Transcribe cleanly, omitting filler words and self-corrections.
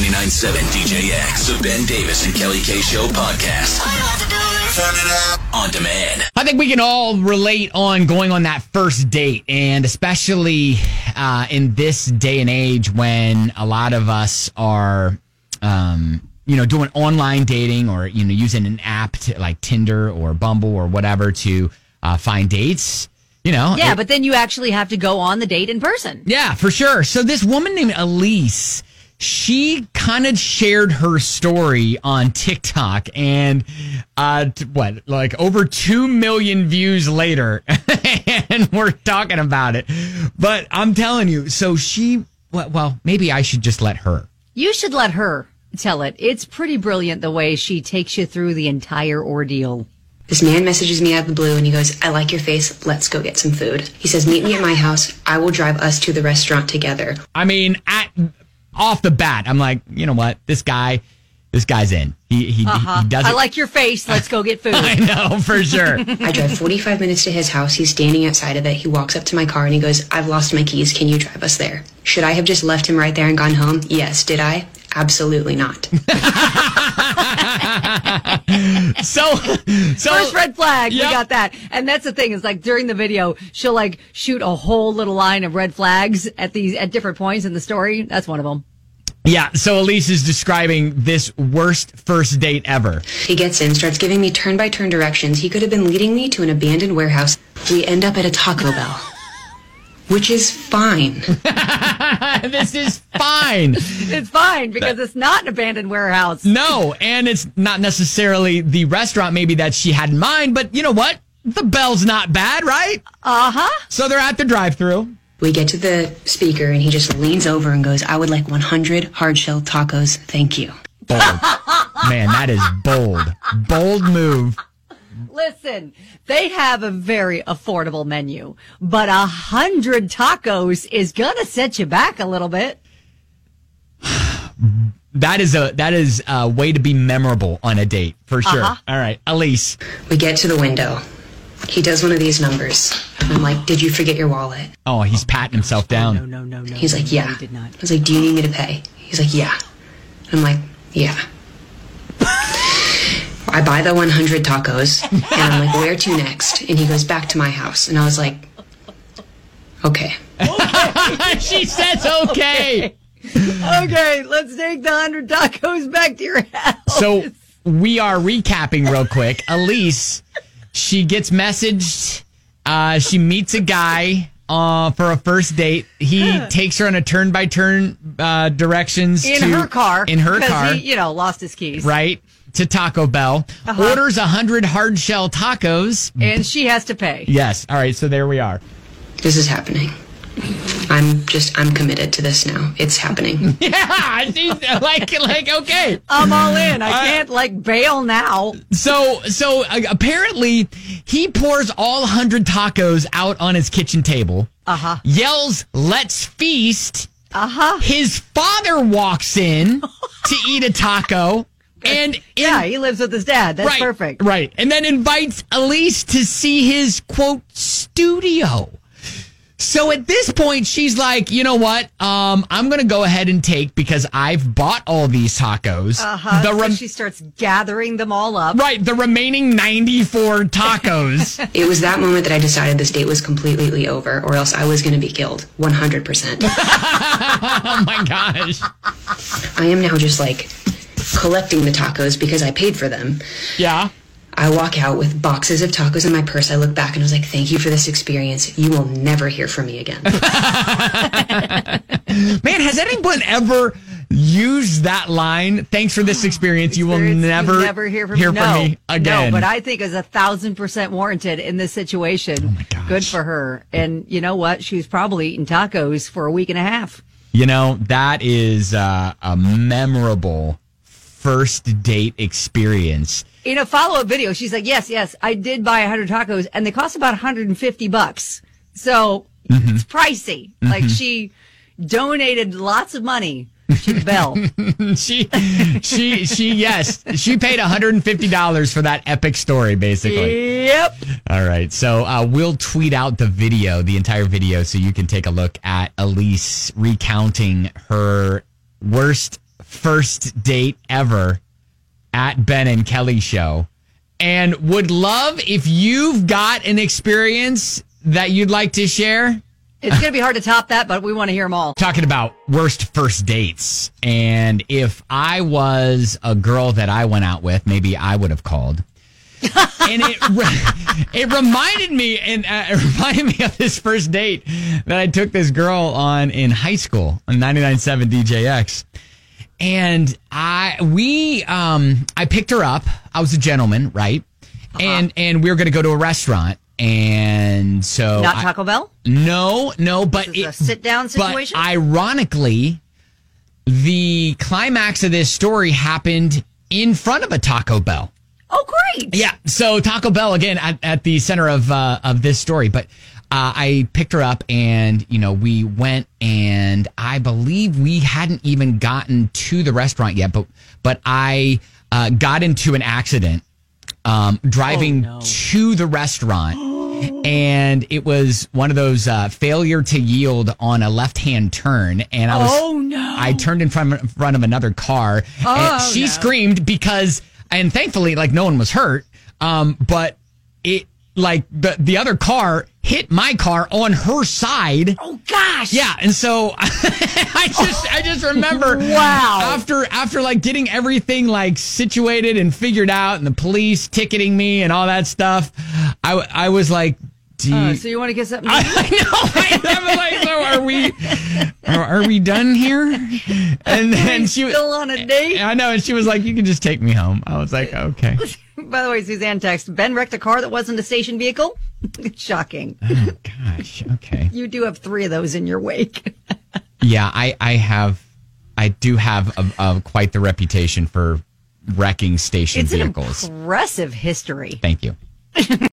99.7 DJX, the Ben Davis and Kelly K Show podcast. All you have to do is turn it up on demand. I think we can all relate on going on that first date, and especially in this day and age when a lot of us are, doing online dating or, using an app like Tinder or Bumble or whatever to find dates. Yeah, but then you actually have to go on the date in person. Yeah, for sure. So this woman named Elise, she kind of shared her story on TikTok, and over 2 million views later, and we're talking about it. But I'm telling you, so maybe I should just let her. You should let her tell it. It's pretty brilliant the way she takes you through the entire ordeal. This man messages me out of the blue and he goes, "I like your face. Let's go get some food." He says, "Meet me at my house. I will drive us to the restaurant together." I mean, off the bat, I'm like, you know what? This guy's in. He does it. I like your face. Let's go get food. I know, for sure. I drive 45 minutes to his house. He's standing outside of it. He walks up to my car and he goes, "I've lost my keys. Can you drive us there?" Should I have just left him right there and gone home? Yes. Did I? Absolutely not. So first red flag, yep. We got that. And that's the thing, is like during the video, she'll like shoot a whole little line of red flags at different points in the story. That's one of them. Yeah, so Elise is describing this worst first date ever. He gets in, starts giving me turn-by-turn directions. He could have been leading me to an abandoned warehouse. We end up at a Taco Bell, which is fine. This is fine. It's fine because it's not an abandoned warehouse. No, and it's not necessarily the restaurant maybe that she had in mind, but you know what? The Bell's not bad, right? Uh-huh. So they're at the drive-thru. We get to the speaker and he just leans over and goes, "I would like 100 hard-shell tacos. Thank you." Bold. Man, that is bold. Bold move. Listen, they have a very affordable menu, but 100 tacos is gonna set you back a little bit. That is a way to be memorable on a date, for sure. Uh-huh. All right, Elise. We get to the window. He does one of these numbers. I'm like, "Did you forget your wallet?" Oh, he's patting himself down. No. He's like, "Yeah." He did not. I was like, "Do you need me to pay?" He's like, "Yeah." I'm like, "Yeah." I buy the 100 tacos, and I'm like, "Where to next?" And he goes, "Back to my house." And I was like, "Okay." She says okay. Okay, let's take the 100 tacos back to your house. So we are recapping real quick. Elise, she gets messaged. She meets a guy for a first date. He takes her on a turn-by-turn directions in her car. In her because car. he, lost his keys. Right. To Taco Bell. Uh-huh. Orders 100 hard-shell tacos. And she has to pay. Yes. All right, so there we are. This is happening. I'm committed to this now. It's happening. Yeah, she's like, okay. I'm all in. I can't bail now. So apparently he pours all 100 tacos out on his kitchen table. Uh-huh. Yells, "Let's feast." Uh-huh. His father walks in to eat a taco. And he lives with his dad. That's right, perfect. Right. And then invites Elise to see his, quote, studio. So at this point, she's like, "You know what? I'm going to go ahead and take, because I've bought all these tacos." Uh-huh. So she starts gathering them all up. Right. The remaining 94 tacos. It was that moment that I decided this date was completely over, or else I was going to be killed. 100%. Oh, my gosh. I am now just collecting the tacos because I paid for them. Yeah. I walk out with boxes of tacos in my purse. I look back and I was like, "Thank you for this experience. You will never hear from me again." Man, has anyone ever used that line? "Thanks for this experience. You will never hear from me again." No, but I think it's 1,000% warranted in this situation. Oh my gosh. Good for her. And you know what? She was probably eating tacos for a week and a half. That is a memorable first date experience. In a follow-up video, she's like, yes, I did buy 100 tacos, and they cost about $150. So it's pricey. Like, she donated lots of money to the Bell. She paid $150 for that epic story, basically. Yep. All right. So we'll tweet out the entire video, so you can take a look at Elise recounting her worst first date ever at Ben and Kelly Show, and would love if you've got an experience that you'd like to share. It's going to be hard to top that, but we want to hear them all. Talking about worst first dates. And if I was a girl that I went out with, maybe I would have called. And it reminded me of this first date that I took this girl on in high school on 99.7 DJX. And I picked her up. I was a gentleman, right? And we were going to go to a restaurant. And so not Taco Bell? No, but it's a sit down situation. But ironically, the climax of this story happened in front of a Taco Bell. Oh, great! Yeah, so Taco Bell again at the center of this story. But I picked her up, and we went, and I believe we hadn't even gotten to the restaurant yet. But I got into an accident. Driving to the restaurant, and it was one of those failure to yield on a left-hand turn, and I turned in front of another car, and she screamed because, and thankfully, no one was hurt, but it, the other car hit my car on her side. Oh gosh! Yeah, and so I just remember after getting everything situated and figured out, and the police ticketing me and all that stuff, I was like, so you want to get something? I know. I'm like, so are we done here? And then she was still on a date. I know, and she was like, you can just take me home. I was like, okay. By the way, Suzanne texted, Ben wrecked a car that wasn't a station vehicle. Shocking. Oh, gosh. Okay. You do have 3 of those in your wake. Yeah, I do have quite the reputation for wrecking station vehicles. It's an impressive history. Thank you.